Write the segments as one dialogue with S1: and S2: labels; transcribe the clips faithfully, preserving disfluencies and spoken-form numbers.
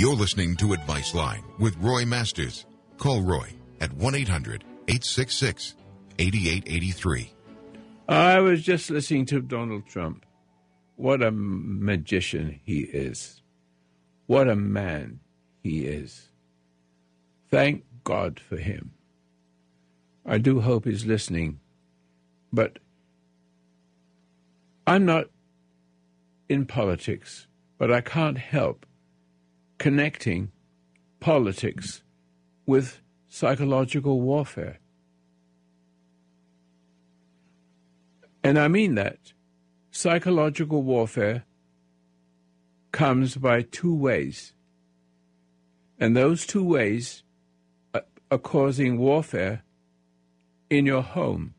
S1: You're listening to Advice Line with Roy Masters. Call Roy at one eight hundred eight six six eight eight eight three.
S2: I was just listening to Donald Trump. What a magician he is. What a man he is. Thank God for him. I do hope he's listening. But I'm not in politics, but I can't help connecting politics with psychological warfare. And I mean that. Psychological warfare comes by two ways. And those two ways are, are causing warfare in your home.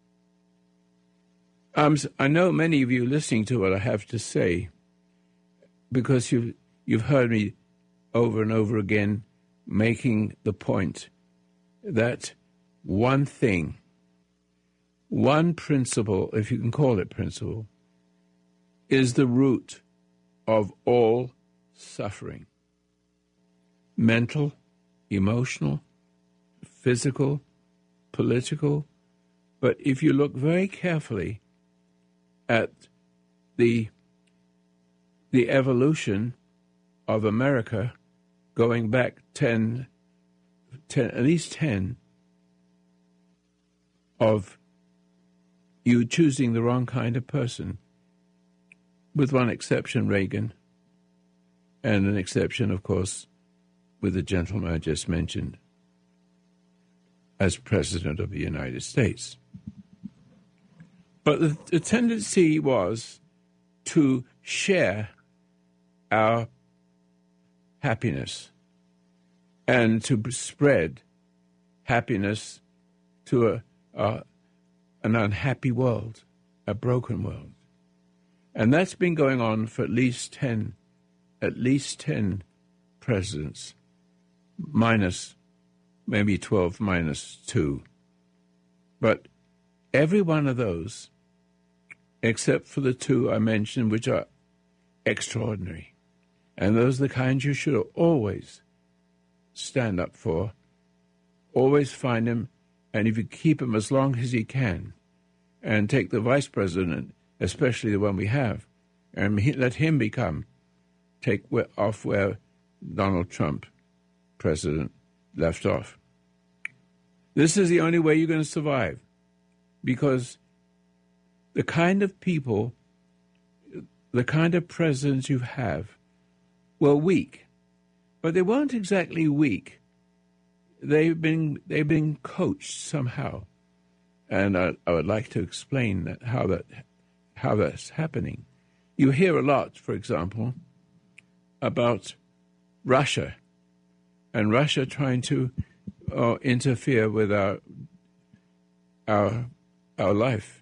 S2: Um, I know many of you listening to what I have to say because you've, you've heard me over and over again making the point that one thing, one principle, if you can call it principle, is the root of all suffering. Mental, emotional, physical, political. But if you look very carefully at the the evolution of America going back ten, ten, at least ten, of you choosing the wrong kind of person, with one exception, Reagan, and an exception, of course, with the gentleman I just mentioned as President of the United States. But the, the tendency was to share our happiness and to spread happiness to a, a, an unhappy world, a broken world. And that's been going on for at least ten, at least ten presidents, minus maybe twelve minus two. But every one of those, except for the two I mentioned, which are extraordinary, and those are the kinds you should always stand up for, always find him, and if you keep him as long as you can, and take the vice president, especially the one we have, and he, let him become, take off where Donald Trump, president, left off. This is the only way you're going to survive, because the kind of people, the kind of presidents you have were weak, but they weren't exactly weak. They've been they've been coached somehow, and I, I would like to explain that, how that how that's happening. You hear a lot, for example, about Russia, and Russia trying to uh, interfere with our our our life,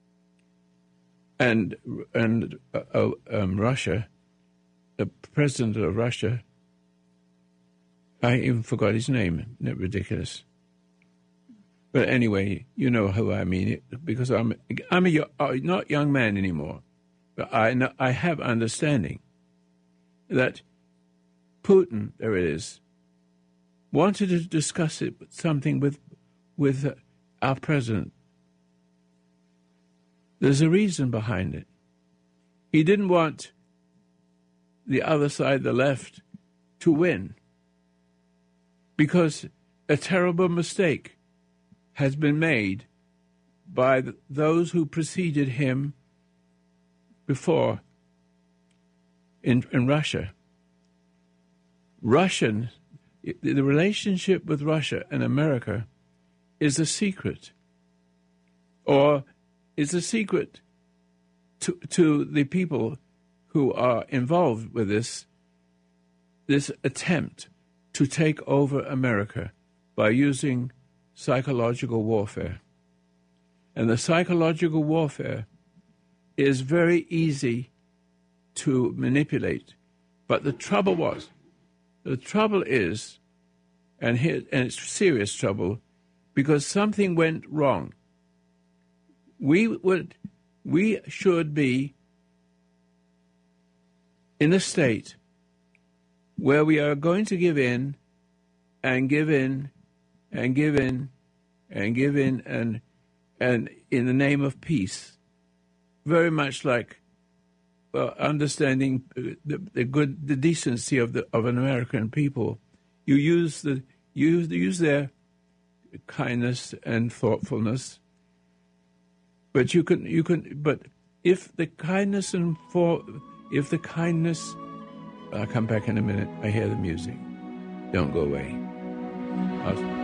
S2: and and uh, um, Russia, the president of Russia, I even forgot his name. Isn't it ridiculous? But anyway, you know who I mean, because I'm I'm a uh, not young man anymore, but I know, I have understanding that Putin, there it is, wanted to discuss it something with with uh, our president. There's a reason behind it. He didn't want the other side, the left, to win, because a terrible mistake has been made by the, those who preceded him before in, in Russia. Russian, the relationship with Russia and America is a secret, or is a secret to, to the people who are involved with this, this attempt to take over America by using psychological warfare. And the psychological warfare is very easy to manipulate. But the trouble was, the trouble is, and, here, and it's serious trouble, because something went wrong. We would, we should be in a state where we are going to give in and give in and give in and give in and and in the name of peace. Very much like uh, understanding the, the good, the decency of the of an American people. You use the you use their kindness and thoughtfulness, but you can you can but if the kindness and for if the kindness, I'll come back in a minute. I hear the music. Don't go away. I'll,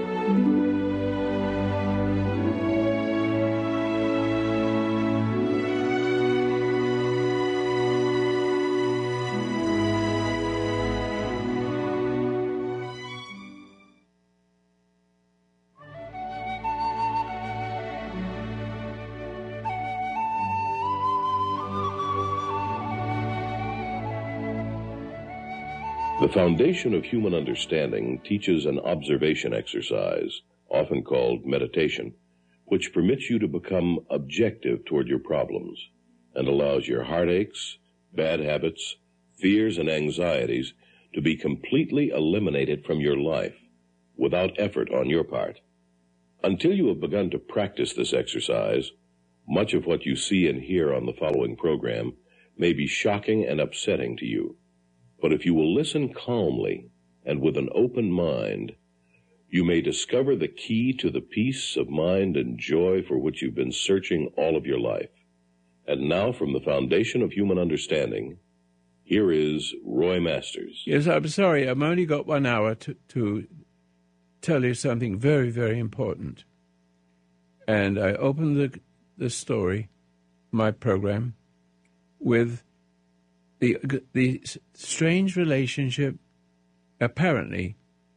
S3: The foundation of human understanding teaches an observation exercise, often called meditation, which permits you to become objective toward your problems and allows your heartaches, bad habits, fears, and anxieties to be completely eliminated from your life without effort on your part. Until you have begun to practice this exercise, much of what you see and hear on the following program may be shocking and upsetting to you. But if you will listen calmly and with an open mind, you may discover the key to the peace of mind and joy for which you've been searching all of your life. And now, from the foundation of human understanding, here is Roy Masters.
S2: Yes, I'm sorry. I've only got one hour to, to tell you something very, very important. And I opened the, the story, my program, with The the strange relationship, apparently,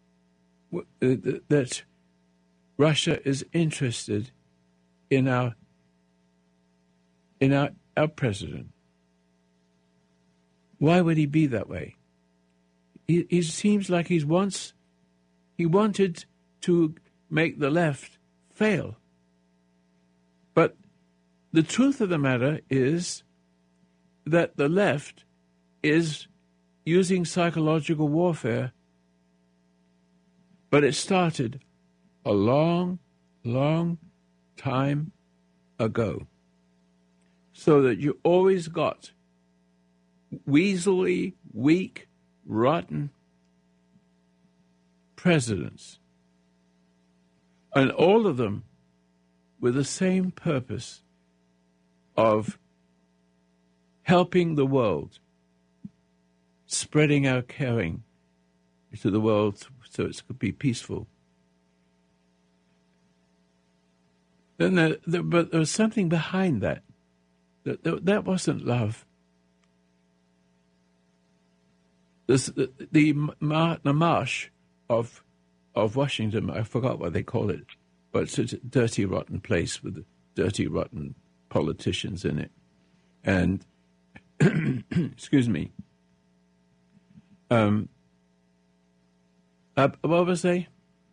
S2: that Russia is interested in our in our our president. Why would he be that way? He, he seems like he wants he wanted to make the left fail. But the truth of the matter is that the left is using psychological warfare, but it started a long, long time ago. So that you always got weaselly, weak, rotten presidents. And all of them with the same purpose of helping the world, spreading our caring to the world so it could be peaceful. Then there, there, but there was something behind that. That, that, that wasn't love. This, the the, mar, the marsh of of Washington, I forgot what they call it, but it's a dirty, rotten place with dirty, rotten politicians in it. And, excuse me, Um, uh, what was they?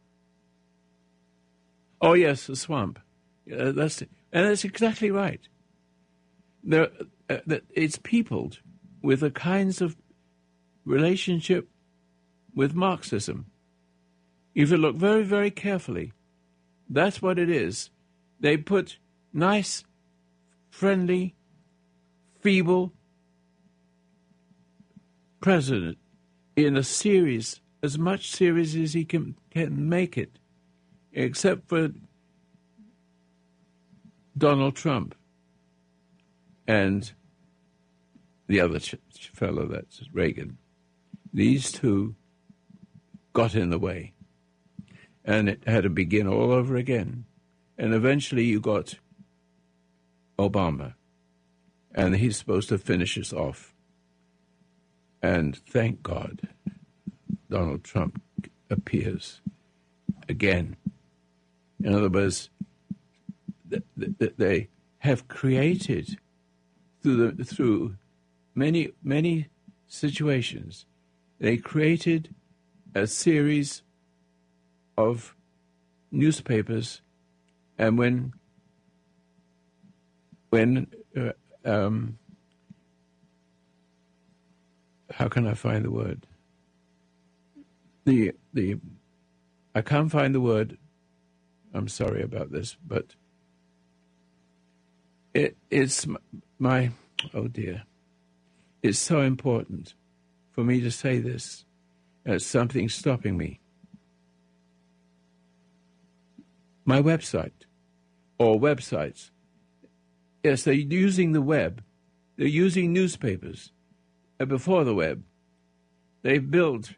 S2: Oh yes, the swamp. Uh, that's and that's exactly right. There, uh, that it's peopled with the kinds of relationship with Marxism. If you look very, very carefully, that's what it is. They put nice, friendly, feeble president in a series, as much series as he can, can make it, except for Donald Trump and the other ch- fellow, that's Reagan. These two got in the way, and it had to begin all over again. And eventually you got Obama, and he's supposed to finish us off. And thank God, Donald Trump appears again. In other words, th- th- they have created through the, through many many situations. They created a series of newspapers, and when when uh, um, how can I find the word? the the I can't find the word. I'm sorry about this, but it it's my oh dear. It's so important for me to say this. As something stopping me. My website or websites. Yes, they're using the web. They're using newspapers uh, before the web. They've built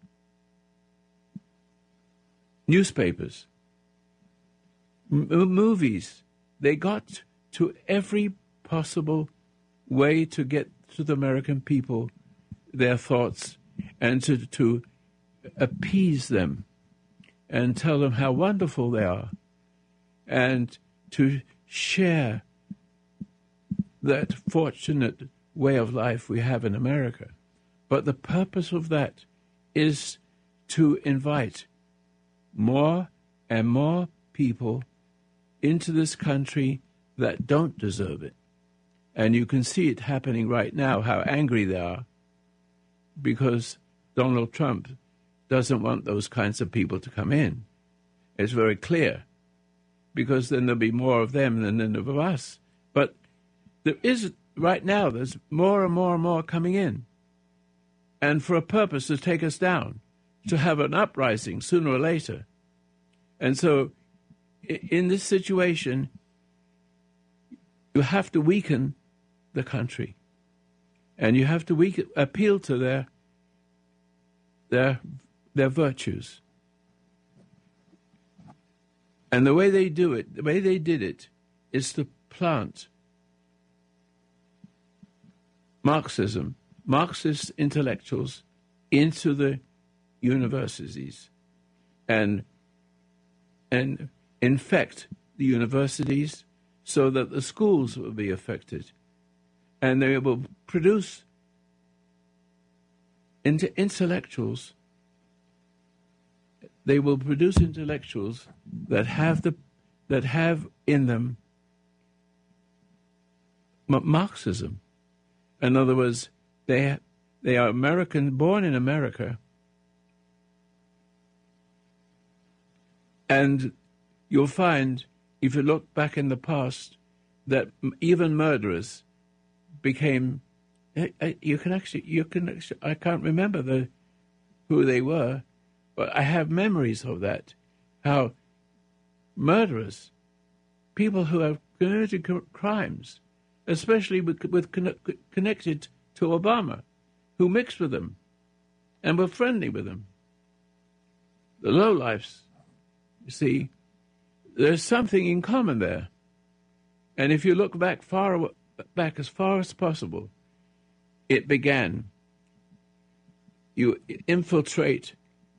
S2: newspapers, m- movies. They got to every possible way to get to the American people their thoughts and to, to appease them and tell them how wonderful they are and to share that fortunate way of life we have in America. But the purpose of that is to invite more and more people into this country that don't deserve it. And you can see it happening right now, how angry they are, because Donald Trump doesn't want those kinds of people to come in. It's very clear, because then there'll be more of them than, than of us. But there is, right now, there's more and more and more coming in, and for a purpose to take us down, to have an uprising sooner or later. And so in this situation, you have to weaken the country, and you have to weaken, appeal to their their their virtues. And the way they do it, the way they did it, is to plant Marxism, Marxist intellectuals into the universities and and infect the universities so that the schools will be affected. And they will produce into intellectuals. They will produce intellectuals that have the that have in them Marxism. In other words, they they are American, born in America, and you'll find, if you look back in the past, that even murderers became. You can actually, you can. Actually, I can't remember the who they were, but I have memories of that. How murderers, people who have committed crimes, especially with, with connected to Obama, who mixed with them and were friendly with them. The lowlifes, you see, there's something in common there. And if you look back far back as far as possible, it began. You infiltrate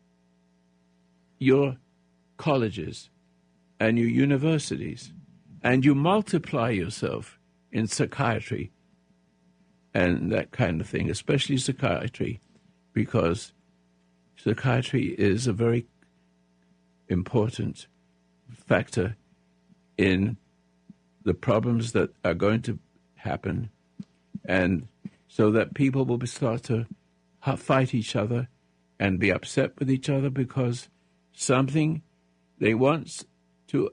S2: your colleges and your universities, and you multiply yourself in psychiatry and that kind of thing, especially psychiatry, because psychiatry is a very important factor in the problems that are going to happen, and so that people will start to fight each other and be upset with each other because something they want to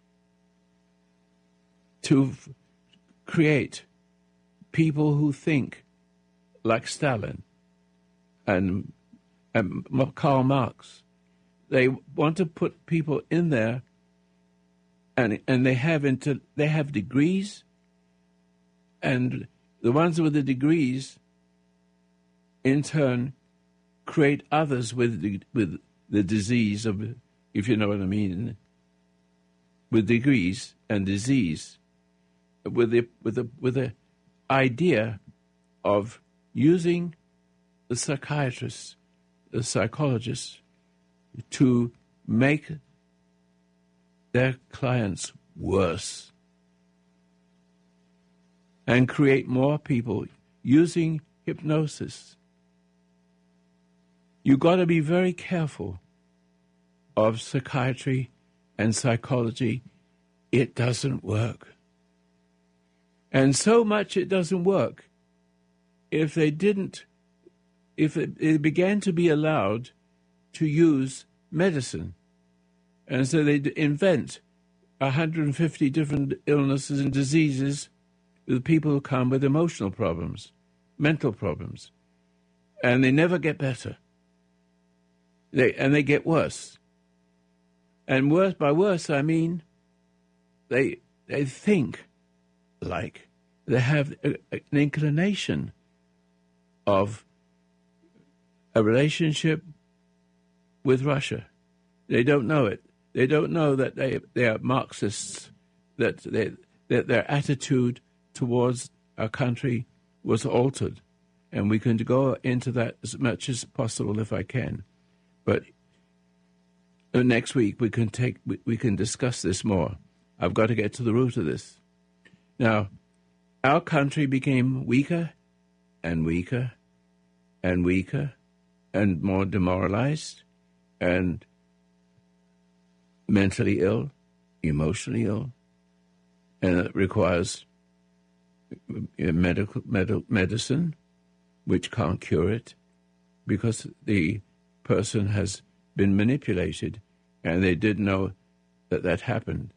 S2: to create people who think like Stalin and, and Karl Marx. They want to put people in there, and and they have into they have degrees, and the ones with the degrees, in turn, create others with the, with the disease of, if you know what I mean, with degrees and disease, with the with the with the idea of using the psychiatrists, the psychologists, to make their clients worse and create more people using hypnosis. You've got to be very careful of psychiatry and psychology. It doesn't work. And so much it doesn't work. If they didn't, if it, it began to be allowed to use medicine. And so they invent one hundred fifty different illnesses and diseases with people who come with emotional problems, mental problems. And they never get better. They, and they get worse. And worse, by worse, I mean they they think like they have a, a, an inclination of a relationship with Russia. They don't know it. They don't know that they they are Marxists, that they, that their attitude towards our country was altered. And we can go into that as much as possible if I can. But next week we can take we, we can discuss this more. I've got to get to the root of this. Now, our country became weaker and weaker and weaker and more demoralized and mentally ill, emotionally ill, and it requires medical, medical medicine, which can't cure it, because the person has been manipulated, and they didn't know that that happened.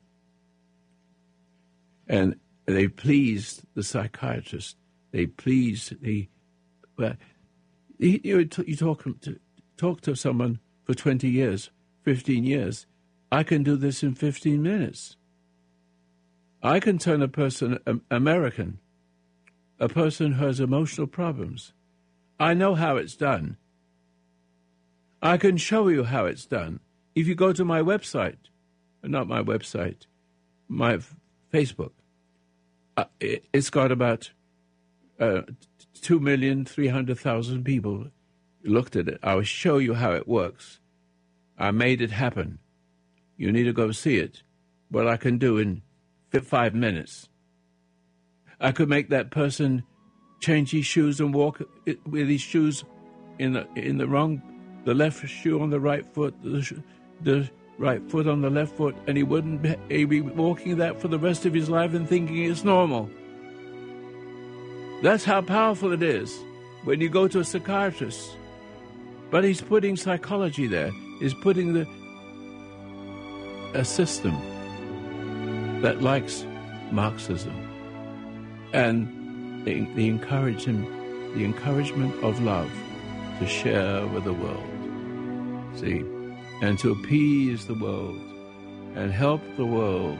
S2: And they pleased the psychiatrist. They pleased the... Well, you, you talk to, talk to someone for twenty years, fifteen years. I can do this in fifteen minutes. I can turn a person um, American, a person who has emotional problems. I know how it's done. I can show you how it's done. If you go to my website, not my website, my Facebook, uh, it, it's got about uh, two million three hundred thousand people looked at it. I'll show you how it works. I made it happen. You need to go see it. What I can do in five minutes. I could make that person change his shoes and walk with his shoes in the in the wrong, the left shoe on the right foot, the, the right foot on the left foot, and he wouldn't be, he'd be walking that for the rest of his life and thinking it's normal. That's how powerful it is when you go to a psychiatrist. But he's putting psychology there. He's putting the a system that likes Marxism and the, the encouragement, the encouragement of love to share with the world, see, and to appease the world and help the world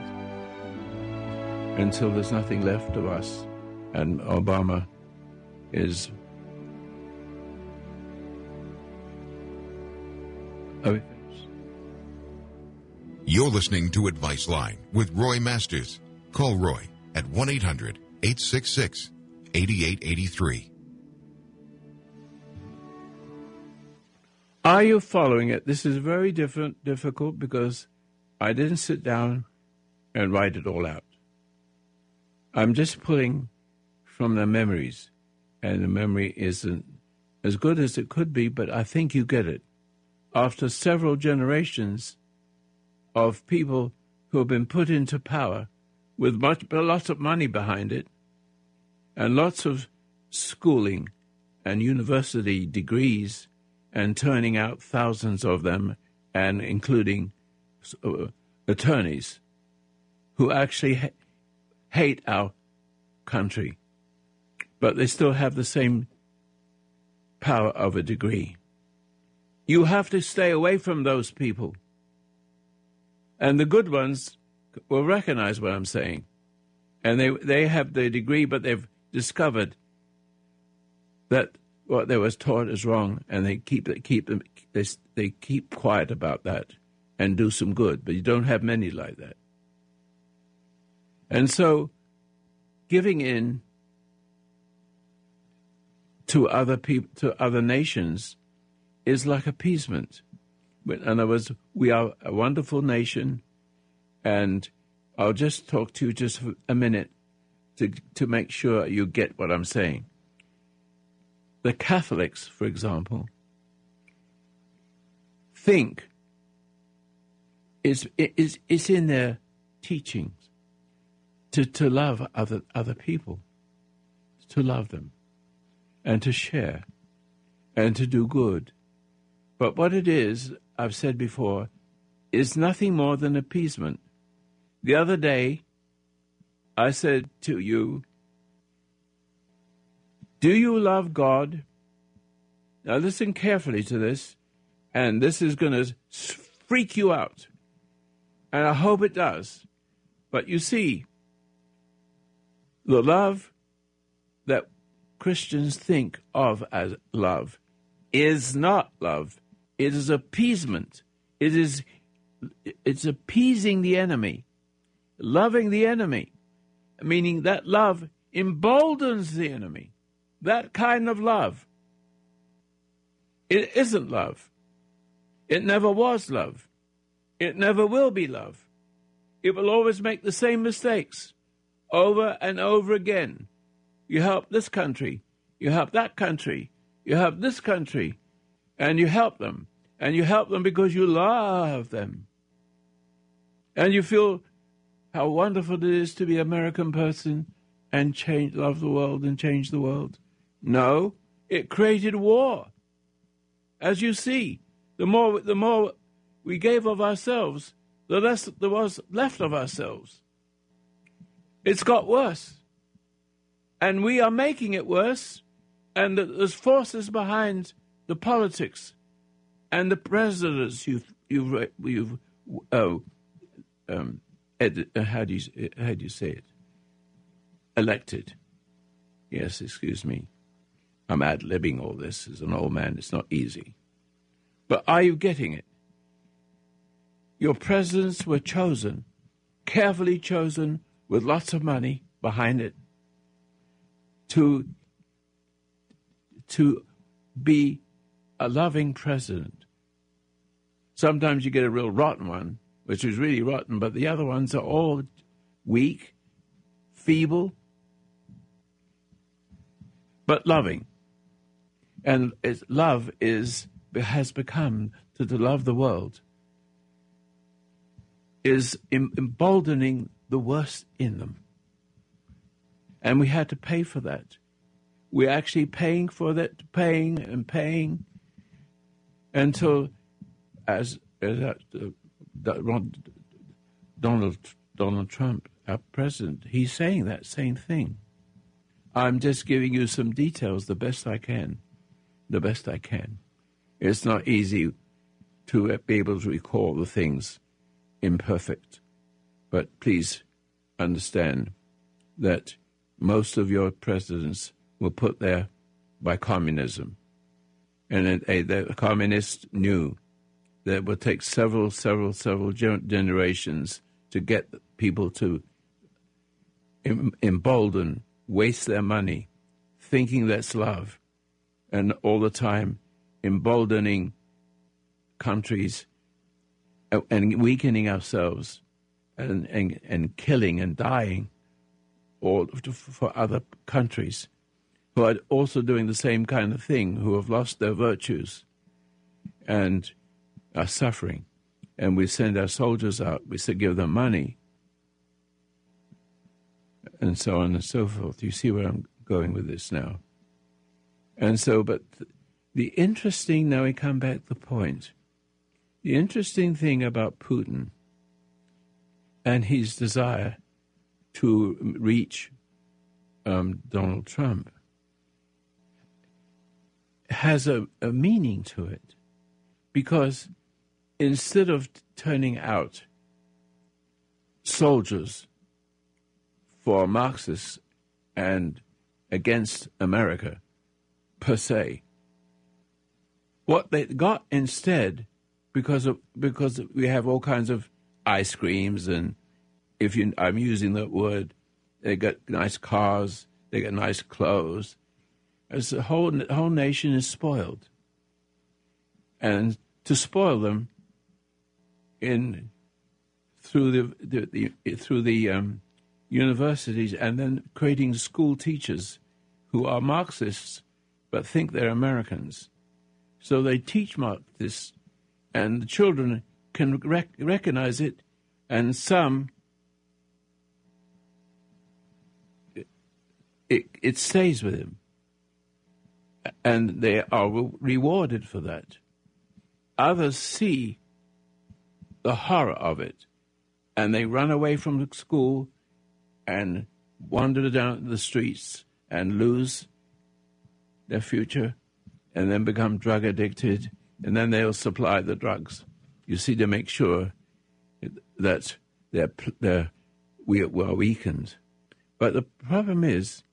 S2: until there's nothing left of us. And Obama is oh,
S1: You're listening to Advice Line with Roy Masters. Call Roy at one eight hundred eight six six eight eight eight three.
S2: Are you following it? This is very different, difficult because I didn't sit down and write it all out. I'm just pulling from the memories, and the memory isn't as good as it could be, but I think you get it. After several generations of people who have been put into power with much, lots of money behind it, and lots of schooling and university degrees, and turning out thousands of them, and including uh, attorneys who actually ha- hate our country, but they still have the same power of a degree. You have to stay away from those people. And the good ones will recognize what I'm saying. And they they have the degree, but they've discovered that what they was taught is wrong, and they keep keep them they they keep quiet about that and do some good. But you don't have many like that. And so, giving in to other people, to other nations, is like appeasement. In other words, we are a wonderful nation, and I'll just talk to you just for a minute to to make sure you get what I'm saying. The Catholics, for example, think it's, it's, it's in their teachings to, to love other other people, to love them, and to share, and to do good. But what it is, I've said before, is nothing more than appeasement. The other day, I said to you, do you love God? Now listen carefully to this, and this is going to freak you out. And I hope it does. But you see, the love that Christians think of as love is not love. It is appeasement. It is it's appeasing the enemy, loving the enemy, meaning that love emboldens the enemy. That kind of love. It isn't love. It never was love. It never will be love. It will always make the same mistakes over and over again. You help this country, you help that country, you help this country, and you help them. And you help them because you love them. And you feel how wonderful it is to be an American person and change, love the world and change the world. No, it created war. As you see, the more the more we gave of ourselves, the less there was left of ourselves. It's got worse. And we are making it worse, and there's forces behind the politics and the presidents you've you've you've oh um ed, how do you how do you say it? Elected. Yes, excuse me. I'm ad-libbing all this as an old man. It's not easy. But are you getting it? Your presidents were chosen, carefully chosen, with lots of money behind it, to, to be a loving president. Sometimes you get a real rotten one, which is really rotten, but the other ones are all weak, feeble, but loving. And it's, love is has become, to, to love the world, is em- emboldening the worst in them. And we had to pay for that. We're actually paying for that, paying and paying until, as, as uh, Donald Donald Trump, our president, he's saying that same thing. I'm just giving you some details the best I can, the best I can. It's not easy to be able to recall the things imperfect, but please understand that most of your presidents were put there by communism. And a, the communists knew that it would take several, several, several generations to get people to embolden, waste their money, thinking that's love, and all the time emboldening countries and weakening ourselves and, and, and killing and dying all for other countries who are also doing the same kind of thing, who have lost their virtues and are suffering. And we send our soldiers out, we give them money, and so on and so forth. You see where I'm going with this now. And so, but the interesting, now we come back to the point, the interesting thing about Putin and his desire to reach um, Donald Trump has a, a meaning to it, because instead of turning out soldiers for Marxists and against America per se, what they got instead, because of because we have all kinds of ice creams, and if you, I'm using that word, they got nice cars, they got nice clothes. As the whole the whole nation is spoiled, and to spoil them in through the, the, the through the um, universities, and then creating school teachers who are Marxists but think they're Americans. So they teach Marxists, and the children can rec- recognize it, and some, it, it stays with them, and they are re- rewarded for that. others see the horror of it, and they run away from the school and wander down the streets and lose their future, and then become drug addicted, and then they'll supply the drugs. You see, to make sure that they're, they're, we are weakened. But the problem is,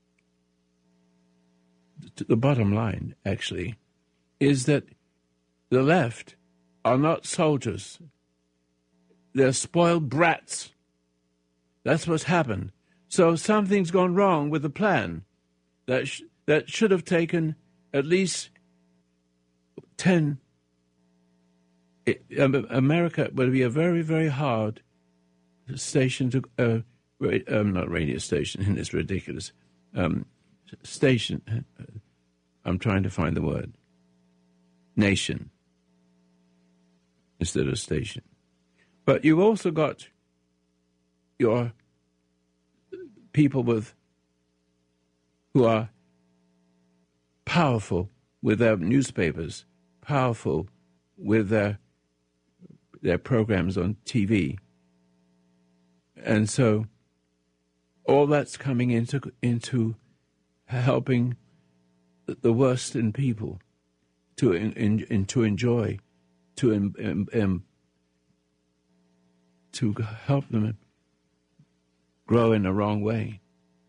S2: the bottom line, actually, is that the left are not soldiers. They're spoiled brats. That's what's happened. So something's gone wrong with the plan that sh- that should have taken at least ten. It, um, America would be a very, very hard station to, uh, ra- um, not radio station, it's ridiculous, um, station, I'm trying to find the word, nation instead of station. But you've also got your people with who are powerful with their newspapers, powerful with their their programs on T V. And so all that's coming into into helping the worst in people to in, in, to enjoy, to um, um, to help them grow in the wrong way.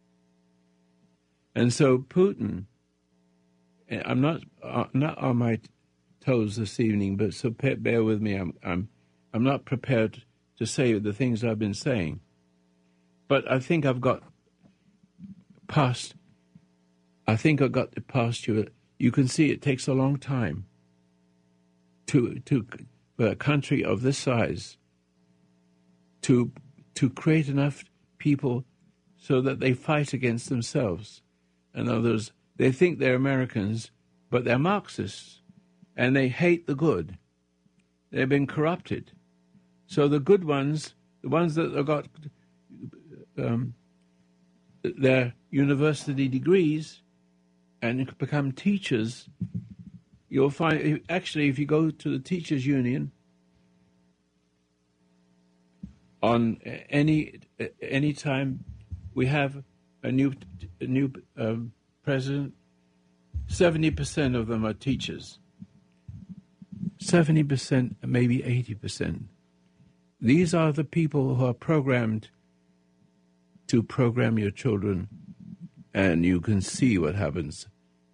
S2: And so Putin, I'm not uh, not on my toes this evening, but so bear with me. I'm I'm I'm not prepared to say the things I've been saying, but I think I've got past. I think I got it past you. You can see it takes a long time to to for a country of this size to to create enough people so that they fight against themselves. In other words, they think they're Americans, but they're Marxists, and they hate the good. They've been corrupted. So the good ones, the ones that have got um, their university degrees and become teachers, you'll find, actually, if you go to the teachers' union, on any any time we have a new a new um, president, seventy percent of them are teachers. Seventy percent, maybe eighty percent. These are the people who are programmed to program your children, and you can see what happens.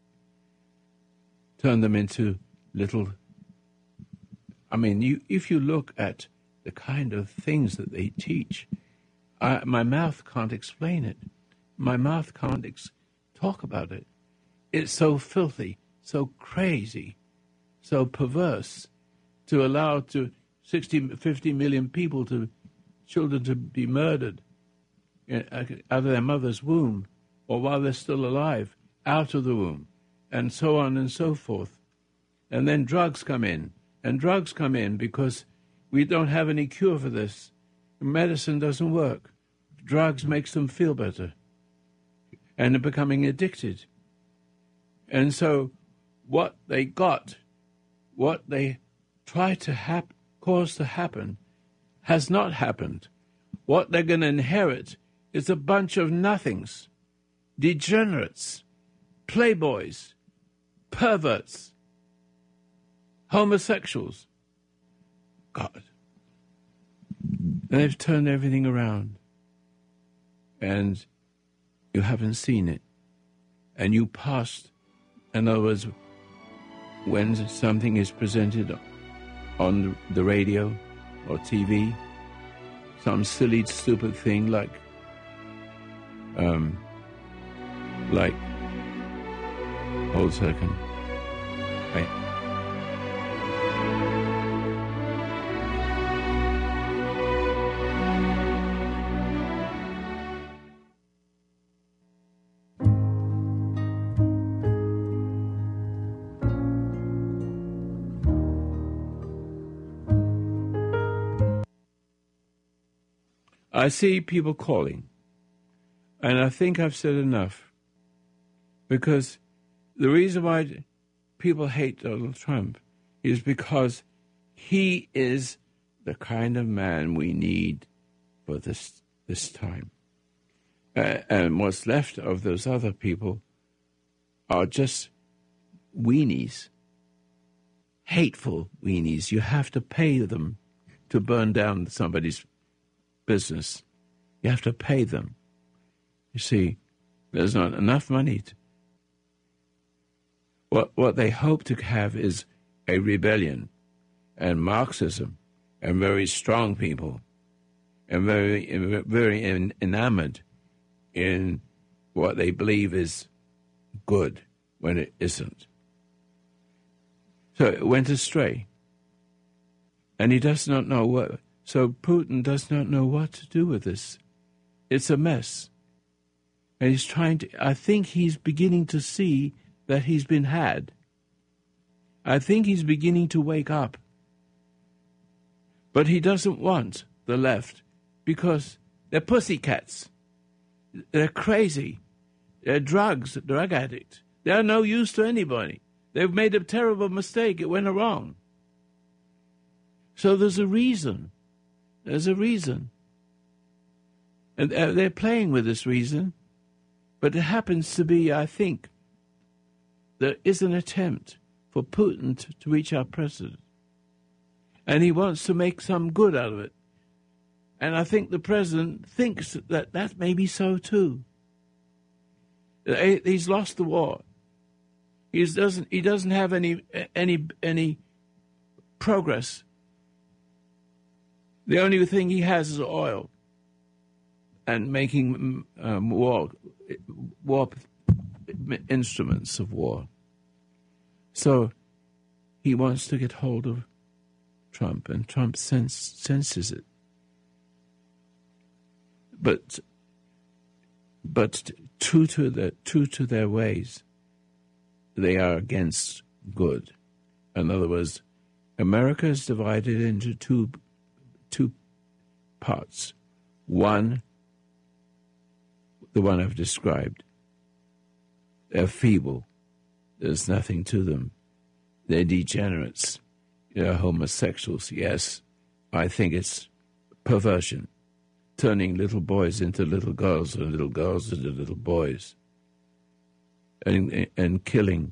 S2: Turn them into little. I mean, you if you look at the kind of things that they teach, I, my mouth can't explain it. My mouth can't ex- talk about it. It's so filthy, so crazy, so perverse to allow to sixty, fifty million people, to children to be murdered out of their mother's womb, or while they're still alive, out of the womb, and so on and so forth. And then drugs come in, and drugs come in because we don't have any cure for this. Medicine doesn't work. Drugs makes them feel better. And they're becoming addicted. And so what they got, what they tried to hap- cause to happen, has not happened. What they're going to inherit is a bunch of nothings, degenerates, playboys, perverts, homosexuals. God. And they've turned everything around. And you haven't seen it. And you passed. In other words, when something is presented on the radio or T V, some silly, stupid thing like, um, like, hold a second. Right. I see people calling, and I think I've said enough, because the reason why people hate Donald Trump is because he is the kind of man we need for this this time. Uh, and what's left of those other people are just weenies, hateful weenies. You have to pay them to burn down somebody's business. You have to pay them. You see, there's not enough money. To, what, what they hope to have is a rebellion and Marxism and very strong people and very, very enamored in what they believe is good when it isn't. So it went astray. And he does not know what, so Putin does not know what to do with this. It's a mess. And he's trying to, I think he's beginning to see that he's been had. I think he's beginning to wake up. But he doesn't want the left because they're pussycats. They're crazy. They're drugs, drug addicts. They're no use to anybody. They've made a terrible mistake. It went wrong. So there's a reason. There's a reason. And they're playing with this reason. But it happens to be, I think, there is an attempt for Putin to, to reach our president. And he wants to make some good out of it. And I think the president thinks that that may be so too. He's lost the war. He doesn't. He doesn't have any any any progress. The only thing he has is oil, and making um, war war instruments of war. So he wants to get hold of Trump, and Trump sense, senses it. But but true to the true to their ways, they are against good. In other words, America is divided into two two parts. One, the one I've described. They're feeble. There's nothing to them. They're degenerates. They're homosexuals, yes. I think it's perversion, turning little boys into little girls and little girls into little boys, and, and killing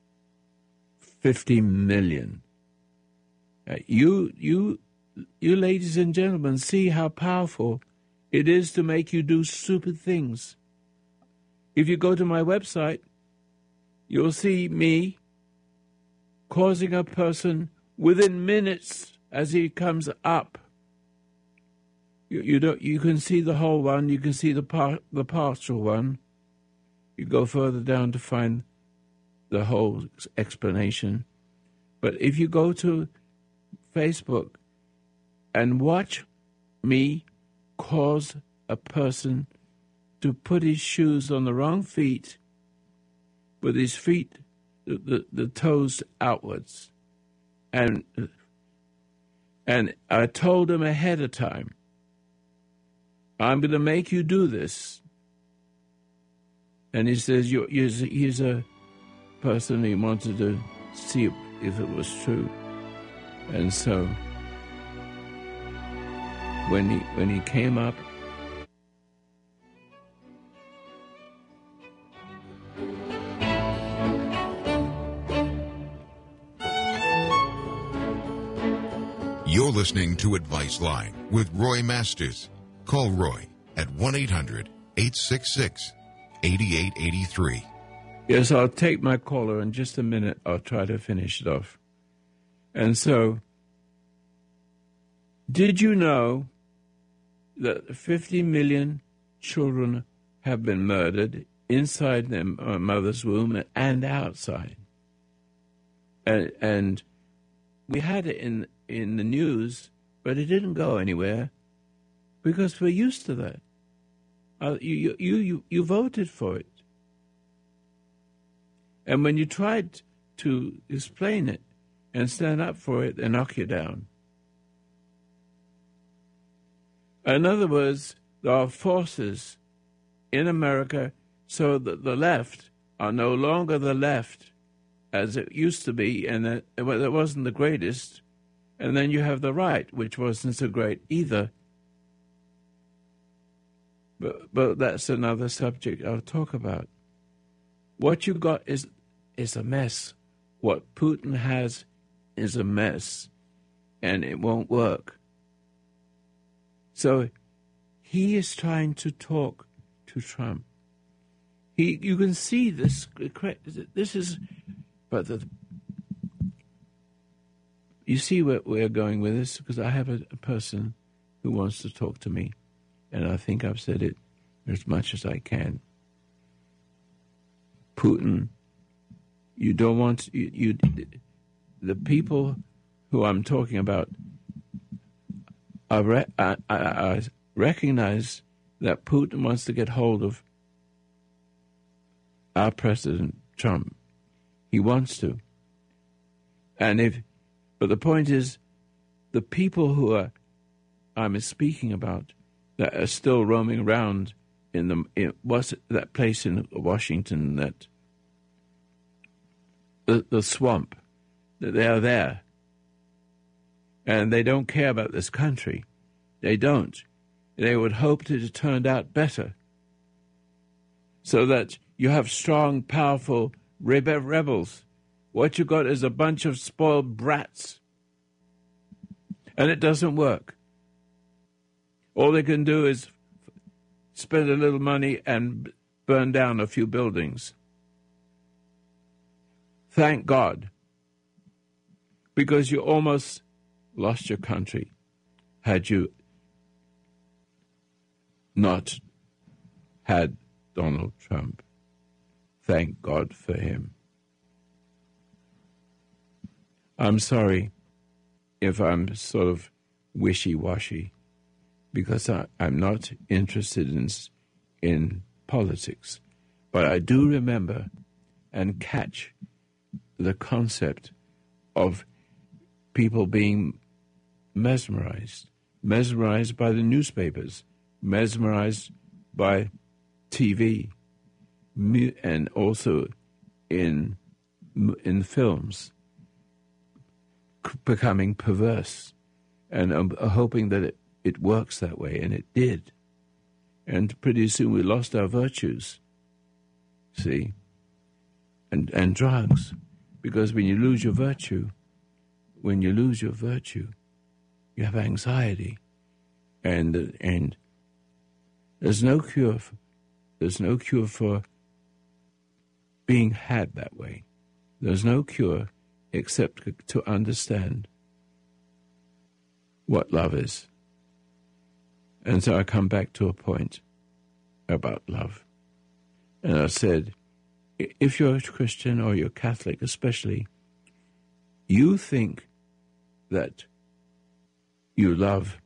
S2: fifty million. Uh, you, you, you ladies and gentlemen, see how powerful it is to make you do stupid things. If you go to my website, you'll see me causing a person within minutes as he comes up. You, you don't. You can see the whole one. You can see the par, the partial one. You go further down to find the whole explanation. But if you go to Facebook and watch me cause a person to put his shoes on the wrong feet, with his feet, the, the, the toes outwards, and and I told him ahead of time, I'm going to make you do this. And he says, you, he's, he's a person he wanted to see if it was true. And so when he when he came up,
S1: You're listening to Advice Line with Roy Masters. Call Roy at one eight hundred eight six six eight eight eight three.
S2: Yes, I'll take my caller in just a minute. I'll try to finish it off. And so, did you know that fifty million children have been murdered inside their mother's womb and outside? And, and we had it in, in the news, but it didn't go anywhere because we're used to that. Uh, you, you, you, you voted for it. And when you tried to explain it and stand up for it, they knock you down. In other words, there are forces in America so that the left are no longer the left. as it used to be, and that well, it wasn't the greatest. And then you have the right, which wasn't so great either. But but that's another subject I'll talk about. What you got is is a mess. What Putin has is a mess, and it won't work. So he is trying to talk to Trump. He, you can see this. This is, but the, you see where we're going with this, because I have a, a person who wants to talk to me, and I think I've said it as much as I can. Putin, you don't want you, you the people who I'm talking about. I, re, I, I, I recognize that Putin wants to get hold of our President Trump. He wants to. And if, but the point is, the people who are I'm speaking about that are still roaming around in the in, what's that place in Washington, that the the swamp, that they are there. And they don't care about this country. They don't. They would hope that it turned out better. So that you have strong, powerful rebe- rebels. What you got is a bunch of spoiled brats. And it doesn't work. All they can do is spend a little money and burn down a few buildings. Thank God. Because you almost lost your country had you not had Donald Trump. Thank God for him. I'm sorry if I'm sort of wishy-washy, because I, I'm not interested in, in politics. But I do remember and catch the concept of people being mesmerized, mesmerized by the newspapers, mesmerized by T V, and also in in films, becoming perverse, and um, hoping that it, it works that way, and it did. And pretty soon we lost our virtues, see, and and drugs, because when you lose your virtue, when you lose your virtue, you have anxiety, and and there's no cure for, there's no cure for being had that way. There's no cure except to understand what love is. And so I come back to a point about love. And I said, if you're a Christian or you're Catholic especially, you think that you love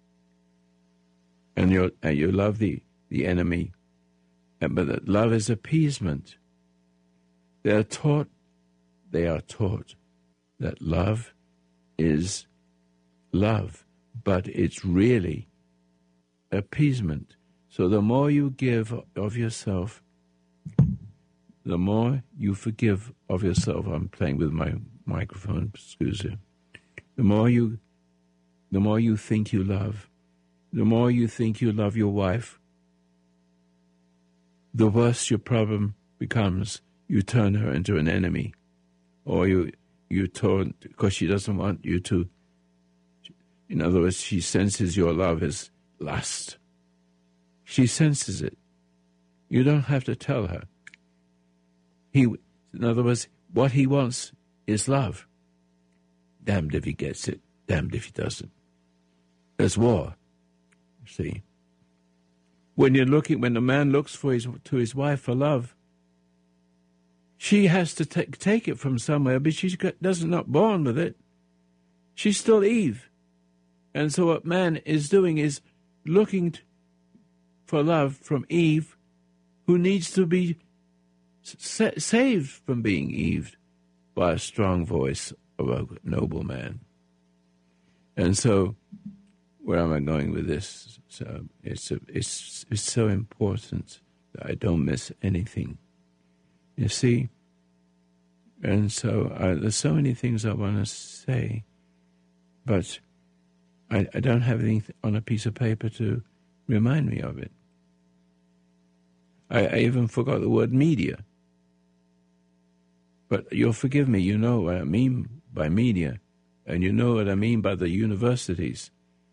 S2: and you and you love the, the enemy, but that love is appeasement. They are taught, they are taught that love is love, but it's really appeasement. So the more you give of yourself, the more you forgive of yourself. I'm playing with my microphone, excuse me. The more you, the more you think you love, the more you think you love your wife, the worse your problem becomes. You turn her into an enemy, or you you turn because she doesn't want you to. In other words, she senses your love as lust. She senses it. You don't have to tell her. He, in other words, what he wants is love. Damned if he gets it. Damned if he doesn't. There's war. See. When you're looking, when a man looks for his to his wife for love, she has to take take it from somewhere, but she doesn't not born with it. She's still Eve, and so what man is doing is looking t- for love from Eve, who needs to be sa- saved from being Eve by a strong voice of a noble man. And so, where am I going with this? So it's a, it's it's so important that I don't miss anything. You see, And so uh, there's so many things I want to say, but I, I don't have anything on a piece of paper to remind me of it. I, I even forgot the word media. But you'll forgive me, you know what I mean by media, and you know what I mean by the universities,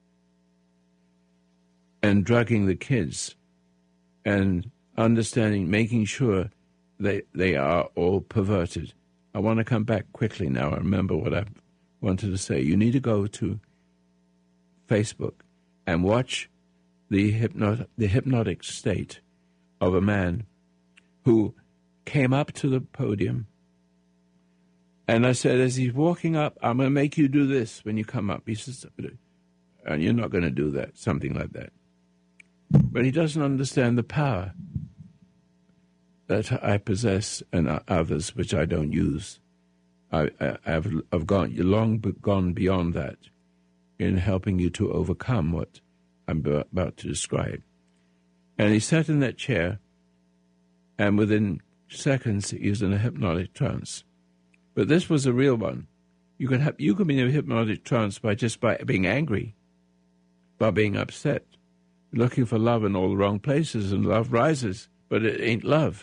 S2: and drugging the kids, and understanding, making sure they, they are all perverted. I want to come back quickly now. I remember what I wanted to say. You need to go to Facebook and watch the hypnot- the hypnotic state of a man who came up to the podium, and I said, as he's walking up, I'm going to make you do this when you come up. He says, and you're not going to do that, something like that. But he doesn't understand the power that I possess and others which I don't use. I, I, I've, I've gone long gone beyond that in helping you to overcome what I'm about to describe. And he sat in that chair, and within seconds he was in a hypnotic trance. But this was a real one. You could have you could be in a hypnotic trance by just by being angry, by being upset, looking for love in all the wrong places, and love rises, but it ain't love.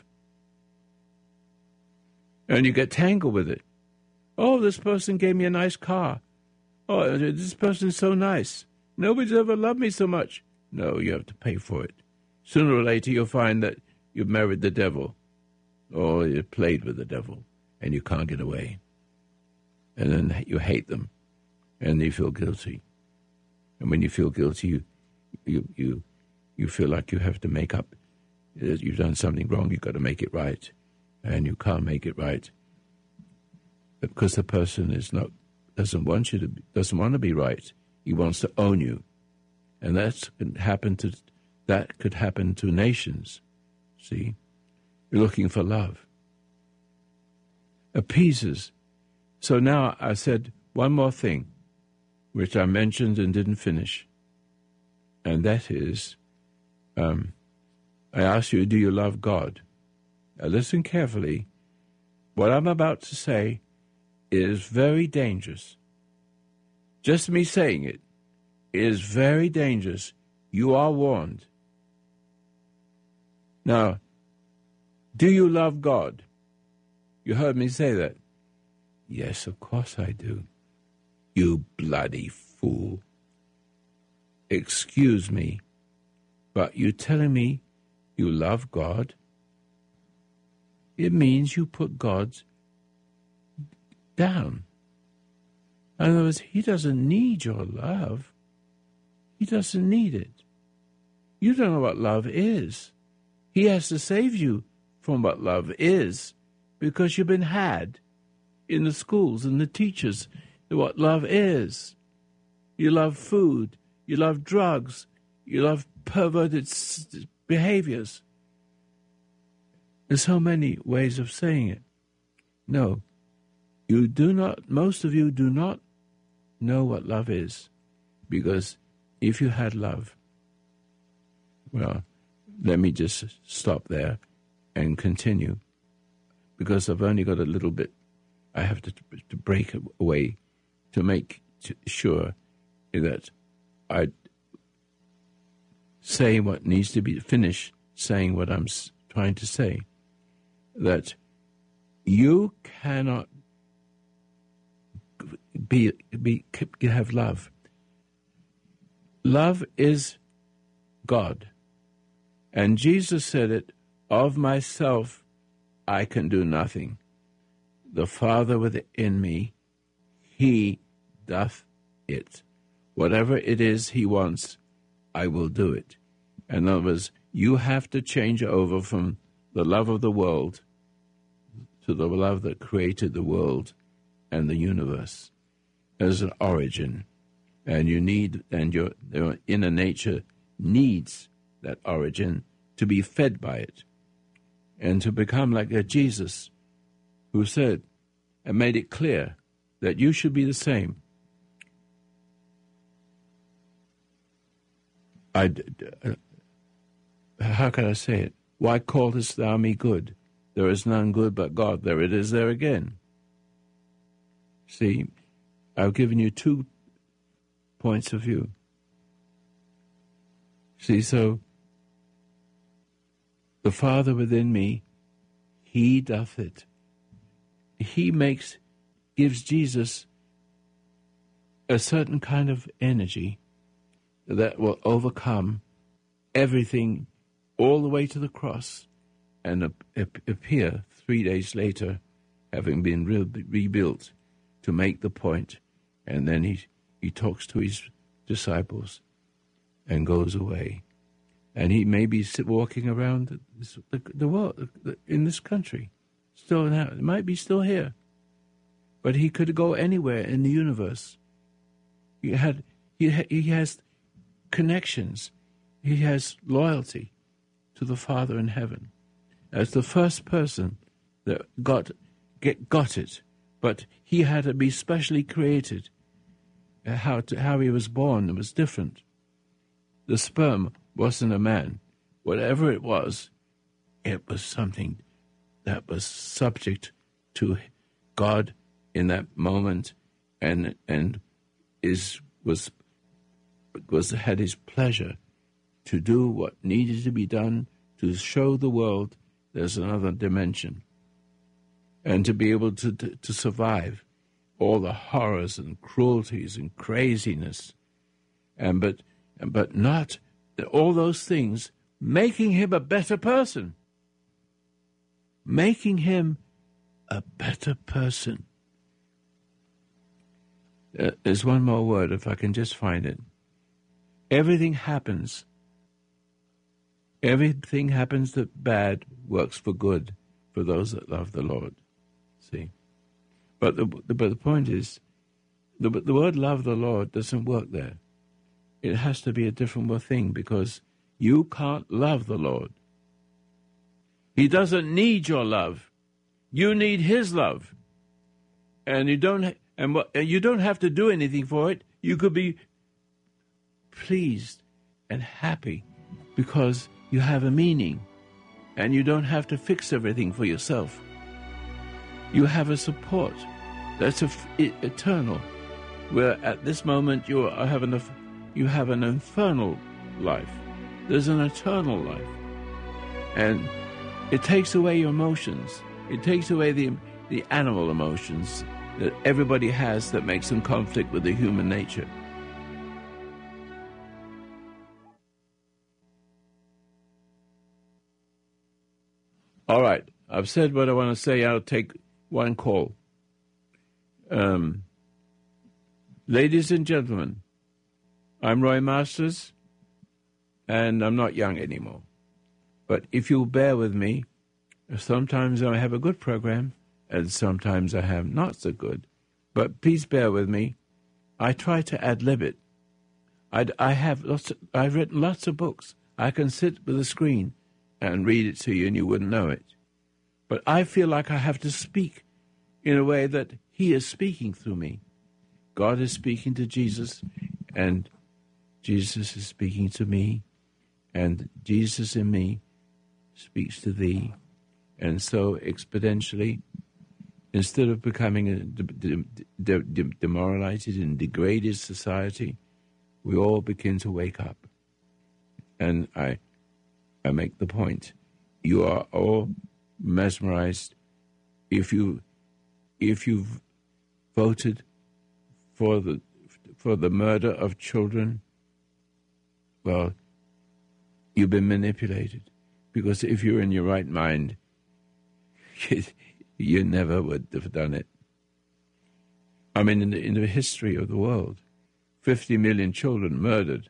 S2: And you get tangled with it. Oh, this person gave me a nice car. Oh, this person's so nice. Nobody's ever loved me so much. No, you have to pay for it. Sooner or later, you'll find that you've married the devil, or you played with the devil, and you can't get away. And then you hate them, and you feel guilty. And when you feel guilty, you you you, you feel like you have to make up. You've done something wrong. You've got to make it right, and you can't make it right because the person is not doesn't want you to doesn't want to be right. He wants to own you, and that's can happen to that could happen to nations. See, you're looking for love, appeases. So now I said one more thing, which I mentioned and didn't finish, and that is, um, I asked you, do you love God? Now listen carefully. What I'm about to say is very dangerous. Just me saying it is very dangerous. You are warned. Now, do you love God? You heard me say that. Yes, of course I do. You bloody fool. Excuse me, but you telling me you love God? It means you put God down. In other words, he doesn't need your love. He doesn't need it. You don't know what love is. He has to save you from what love is because you've been had in the schools and the teachers what love is. You love food. You love drugs. You love perverted behaviors. There's so many ways of saying it. No, you do not, most of you do not know what love is, because if you had love, well, let me just stop there and continue, because I've only got a little bit. I have to, to break away to make sure that I say what needs to be finished, saying what I'm trying to say, that you cannot be, be have love. Love is God. And Jesus said it, of myself I can do nothing. The Father within me, he doth it. Whatever it is he wants, I will do it. In other words, you have to change over from the love of the world to the love that created the world and the universe as an origin. And you need, and your, your inner nature needs that origin to be fed by it and to become like a Jesus who said and made it clear that you should be the same. I, uh, how can I say it? Why callest thou me good? There is none good but God. There it is there again. See, I've given you two points of view. See, so the Father within me, he doth it. He makes, gives Jesus a certain kind of energy that will overcome everything all the way to the cross and ap- ap- appear three days later, having been re- rebuilt, to make the point. And then he, he talks to his disciples and goes away. And he may be walking around this, the, the world, in this country, still now. It might be still here. But he could go anywhere in the universe. He had, he, he has connections. He has loyalty to the Father in heaven. As the first person that got get, got it, but he had to be specially created. How to, how he was born, it was different. The sperm wasn't a man. Whatever it was, it was something that was subject to God in that moment, and and is was was had his pleasure to do what needed to be done to show the world there's another dimension, and to be able to to, to survive all the horrors and cruelties and craziness, and but but not all those things, making him a better person. Making him a better person. Uh, there's one more word, if I can just find it. Everything happens. Everything happens that bad works for good for those that love the Lord. See? But the, the, but the point is, the, the word love the Lord doesn't work there. It has to be a different thing, because you can't love the Lord. He doesn't need your love. You need his love. And you don't and what you don't have to do anything for it. You could be pleased and happy because you have a meaning, and you don't have to fix everything for yourself. You have a support that's a, eternal, where at this moment you are having a You have an infernal life. There's an eternal life. And it takes away your emotions. It takes away the the animal emotions that everybody has that makes them conflict with the human nature. All right. I've said what I want to say. I'll take one call. Um, ladies and gentlemen, I'm Roy Masters, and I'm not young anymore. But if you'll bear with me, sometimes I have a good program, and sometimes I have not so good. But please bear with me. I try to ad-lib it. I'd, I have lots of, I've written lots of books. I can sit with a screen and read it to you, and you wouldn't know it. But I feel like I have to speak in a way that he is speaking through me. God is speaking to Jesus, and Jesus is speaking to me, and Jesus in me speaks to thee. And so exponentially, instead of becoming a de- de- de- demoralized and degraded society, we all begin to wake up. And I, I make the point. You are all mesmerized. If you, if you've voted for the for the murder of children, well, you've been manipulated. Because if you're in your right mind, you, you never would have done it. I mean, in the, in the history of the world, fifty million children murdered.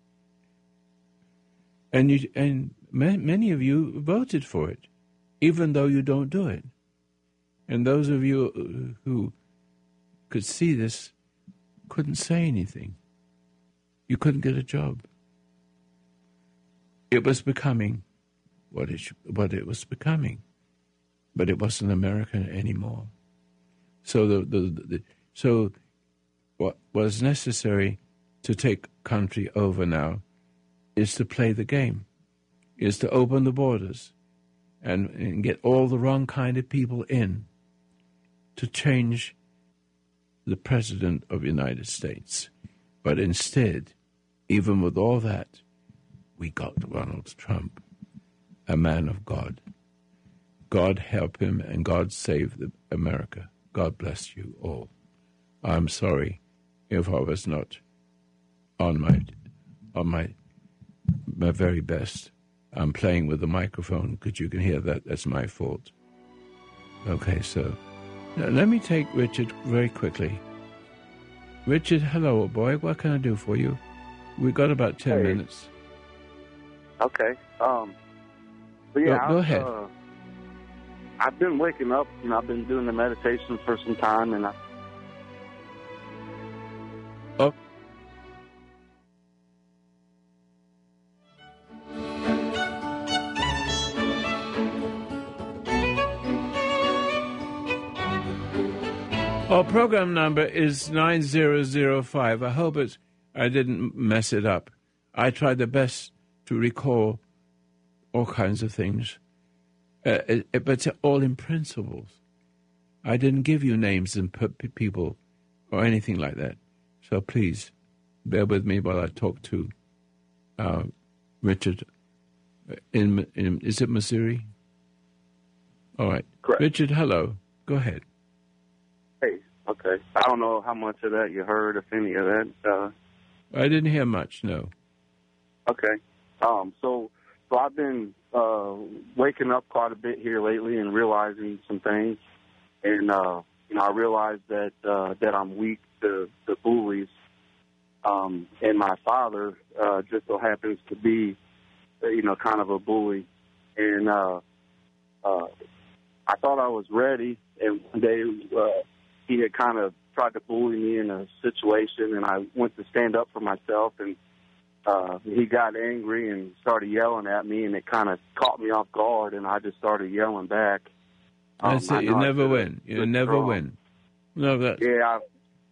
S2: And you, and ma- many of you voted for it, even though you don't do it. And those of you who could see this couldn't say anything. You couldn't get a job. It was becoming what it, what it was becoming, but it wasn't American anymore. So the, the, the so what was necessary to take country over now is to play the game, is to open the borders and, and get all the wrong kind of people in to change the President of the United States. But instead, even with all that, we got Donald Trump, a man of God. God help him and God save the America. God bless you all. I'm sorry if I was not on my on my my very best. I'm playing with the microphone because you can hear that. That's my fault. Okay, so now let me take Richard very quickly. Richard, hello, boy. What can I do for you? We've got about ten
S4: hey.
S2: minutes.
S4: Okay. Um. But yeah,
S2: go, go
S4: I've,
S2: ahead.
S4: Uh, I've been waking up, and I've been doing the meditation for some time, and I.
S2: Oh. Our program number is nine zero zero five. I hope it, I didn't mess it up. I tried the best to recall all kinds of things, uh, it, it, but all in principles. I didn't give you names and p- people or anything like that. So please, bear with me while I talk to uh, Richard. In, in is it Missouri? All right.
S4: Correct.
S2: Richard, hello. Go ahead.
S4: Hey. Okay. I don't know how much of that you heard, if any of that. Uh,
S2: I didn't hear much. No.
S4: okay. Um. So, so I've been uh, waking up quite a bit here lately and realizing some things, and uh, you know, I realized that uh, that I'm weak to the bullies. Um, and my father uh, just so happens to be, you know, kind of a bully. And uh, uh, I thought I was ready, and one day uh, he had kind of tried to bully me in a situation, and I went to stand up for myself, and uh, he got angry and started yelling at me, and it kind of caught me off guard, and I just started yelling back. Um,
S2: That's it. You never win. You never
S4: strong.
S2: win. No, that.
S4: Yeah, I,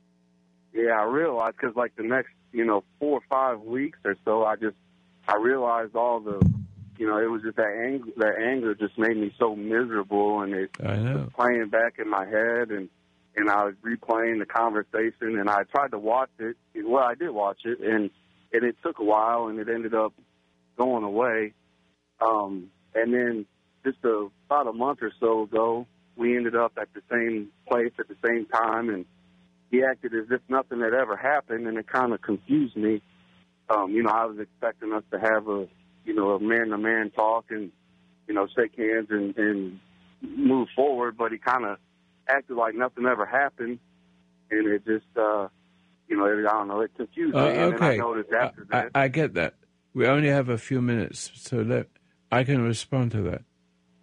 S4: yeah, I realized because like the next, you know, four or five weeks or so, I just, I realized all the, you know, it was just that anger. That anger just made me so miserable, and it
S2: I know.
S4: was playing back in my head, and and I was replaying the conversation, and I tried to watch it. Well, I did watch it, and and it took a while, and it ended up going away. Um, and then just a, about a month or so ago, we ended up at the same place at the same time, and he acted as if nothing had ever happened, and it kind of confused me. Um, you know, I was expecting us to have a, you know, a man-to-man talk and, you know, shake hands and, and move forward, but he kind of acted like nothing ever happened, and it just, uh, you know, it, I don't know, it confused me.
S2: Uh,
S4: And then I
S2: okay,
S4: noticed after
S2: I,
S4: that.
S2: I, I get that. We only have a few minutes, so let I can respond to that.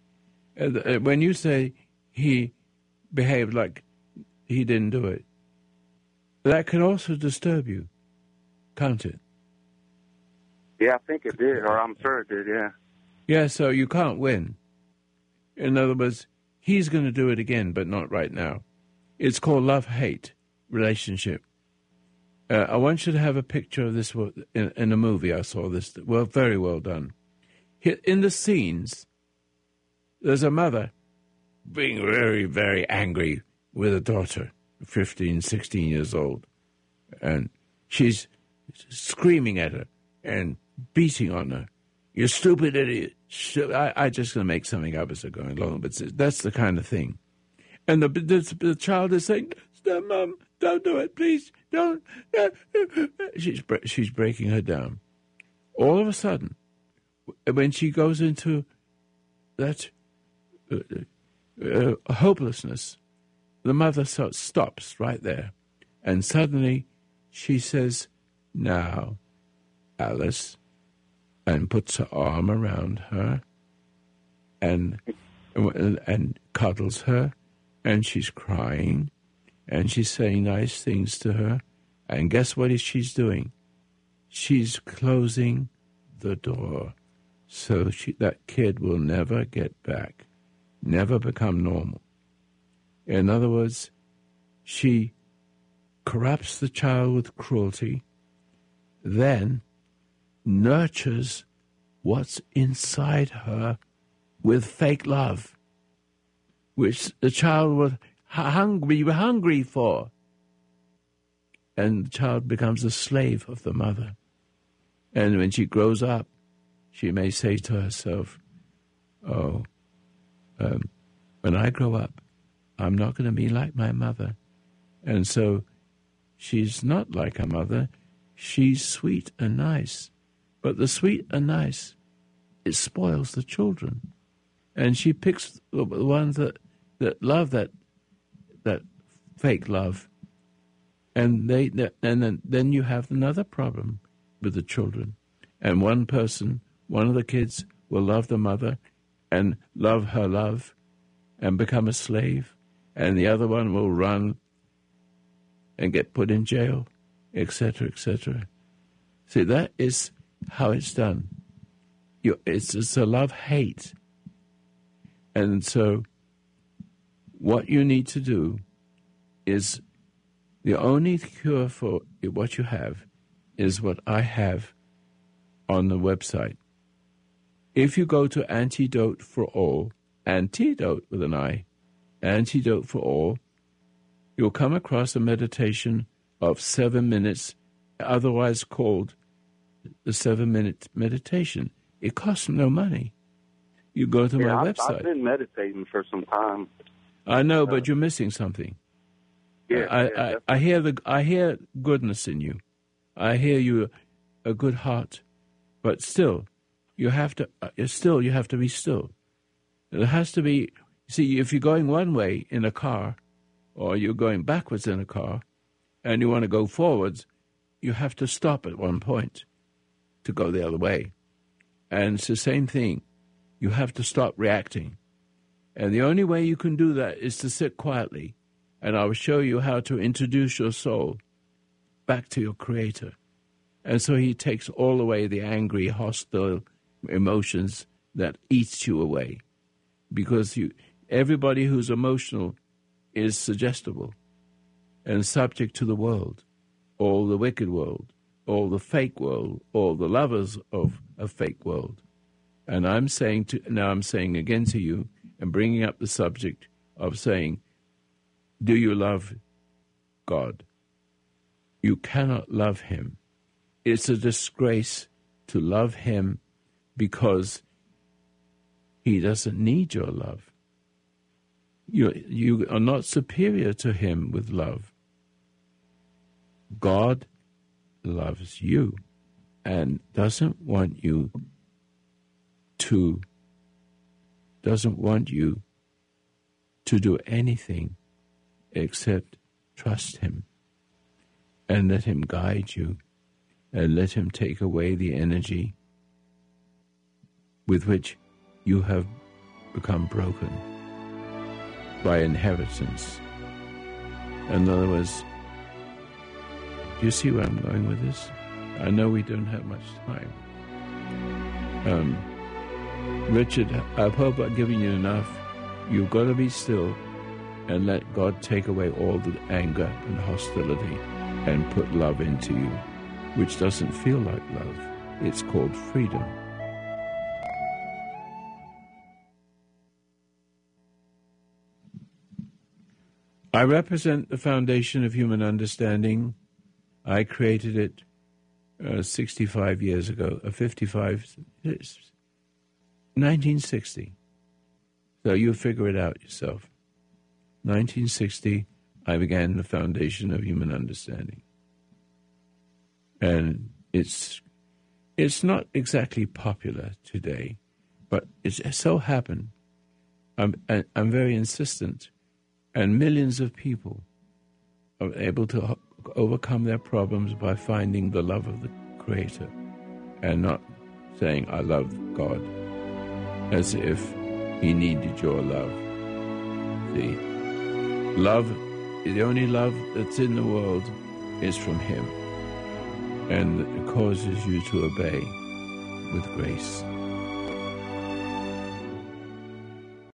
S2: Uh, when you say he behaved like he didn't do it, that can also disturb you, can't it?
S4: Yeah, I think it did, or I'm sure it did, yeah.
S2: Yeah, so you can't win. In other words, he's going to do it again, but not right now. It's called love-hate relationship. Uh, I want you to have a picture of this in, in a movie. I saw this. Well, very well done. In the scenes, there's a mother being very, very angry with a daughter, fifteen, sixteen years old. And she's screaming at her and beating on her. You stupid idiot. I, I just going to make something up as I'm going along, but that's the kind of thing. And the, the, the child is saying, "Stop, Mom, don't do it, please, don't." She's, she's breaking her down. All of a sudden, when she goes into that uh, uh, hopelessness, the mother so, stops right there. And suddenly she says, "Now, Alice," and puts her arm around her and, and, and cuddles her. And she's crying, and she's saying nice things to her. And guess what is she's doing? She's closing the door so she, that kid will never get back, never become normal. In other words, she corrupts the child with cruelty, then nurtures what's inside her with fake love, which the child was hungry, hungry for. and the child becomes a slave of the mother. And when she grows up, she may say to herself, oh, um, when I grow up, I'm not going to be like my mother. And so she's not like her mother. She's sweet and nice. But the sweet and nice, it spoils the children. And she picks the ones that, that love that that fake love. And they and then, then you have another problem with the children. And one person, one of the kids, will love the mother and love her love and become a slave. And the other one will run and get put in jail, et cetera, et cetera. See, that is how it's done. You, it's, it's a love-hate. And so what you need to do is, the only cure for what you have is what I have on the website. If you go to Antidote for All, Antidote with an I, Antidote for All, you'll come across a meditation of seven minutes, otherwise called the seven-minute meditation. It costs no money. You go to
S4: yeah,
S2: my
S4: I've,
S2: website.
S4: I've been meditating for some time.
S2: I know,
S4: uh,
S2: but you're missing something.
S4: Yeah,
S2: I,
S4: yeah,
S2: I, I hear the I hear goodness in you. I hear you a good heart, but still, you have to. Uh, still, you have to be still. There has to be. See, if you're going one way in a car, or you're going backwards in a car, and you want to go forwards, you have to stop at one point to go the other way. And it's the same thing. You have to stop reacting. And the only way you can do that is to sit quietly. And I will show you how to introduce your soul back to your Creator. And so he takes all away the angry, hostile emotions that eats you away. Because you, everybody who's emotional is suggestible and subject to the world, all the wicked world, all the fake world, all the lovers of a fake world. And I'm saying to, now I'm saying again to you, and bringing up the subject of saying, do you love God? You cannot love him. It's a disgrace to love him because he doesn't need your love. You, you are not superior to him with love. God loves you and doesn't want you to, doesn't want you to do anything except trust him and let him guide you and let him take away the energy with which you have become broken by inheritance. In other words, do you see where I'm going with this? I know we don't have much time. Um, Richard, I hope I've given you enough. You've got to be still and let God take away all the anger and hostility and put love into you, which doesn't feel like love. It's called freedom. I represent the foundation of human understanding. I created it uh, sixty-five years ago, uh, fifty-five, nineteen sixty. So you figure it out yourself. nineteen sixty, I began the foundation of human understanding. And it's it's not exactly popular today, but it's, it so happened. I'm, I'm very insistent, and millions of people are able to overcome their problems by finding the love of the Creator and not saying, I love God, as if he needed your love. See, love, the only love that's in the world is from him, and it causes you to obey with grace.